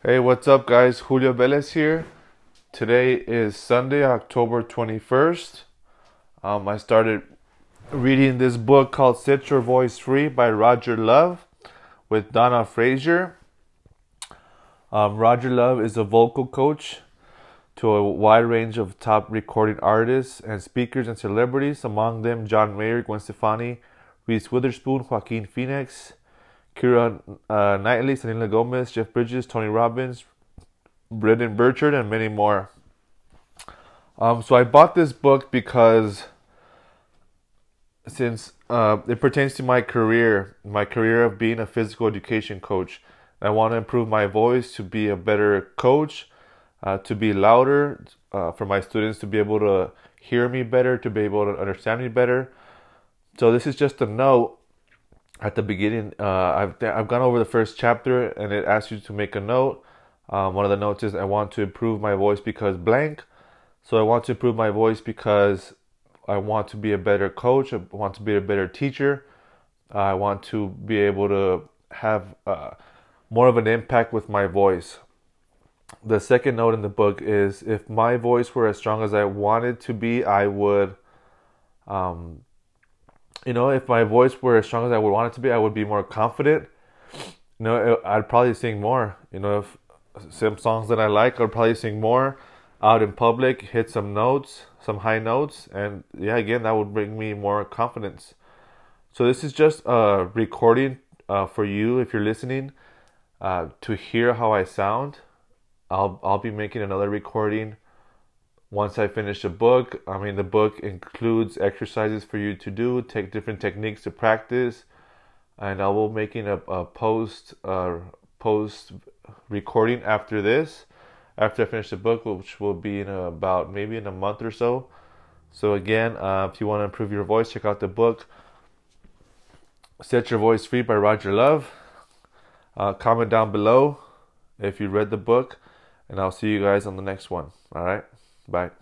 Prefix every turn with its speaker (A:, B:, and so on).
A: Hey, what's up, guys? Julio Velez here. Today is Sunday, October 21st. I started reading this book called Set Your Voice Free by Roger Love with Donna Frazier. Roger Love is a vocal coach to a wide range of top recording artists and speakers and celebrities, among them John Mayer, Gwen Stefani, Reese Witherspoon, Joaquin Phoenix, Keira Knightley, Selena Gomez, Jeff Bridges, Tony Robbins, Brendan Burchard, and many more. So I bought this book because since it pertains to my career of being a physical education coach, I want to improve my voice to be a better coach, to be louder, for my students to be able to hear me better, to be able to understand me better. So this is just a note at the beginning. I've gone over the first chapter, and it asks you to make a note. One of the notes is I want to improve my voice because blank. So I want to improve my voice because I want to be a better coach. I want to be a better teacher. I want to be able to have more of an impact with my voice. The second note in the book is if my voice were as strong as I wanted to be, I would, if my voice were as strong as I would want it to be, I would be more confident. I'd probably sing more. If some songs that I like, I'd probably sing more out in public, hit some notes, some high notes, and again, that would bring me more confidence. So this is just a recording for you if you're listening to hear how I sound. I'll be making another recording once I finish the book. The book includes exercises for you to do, take different techniques to practice, and I will be making a post recording after this, after I finish the book, which will be in maybe in a month or so. So again, if you want to improve your voice, check out the book Set Your Voice Free by Roger Love. Comment down below if you read the book, and I'll see you guys on the next one. All right, bye.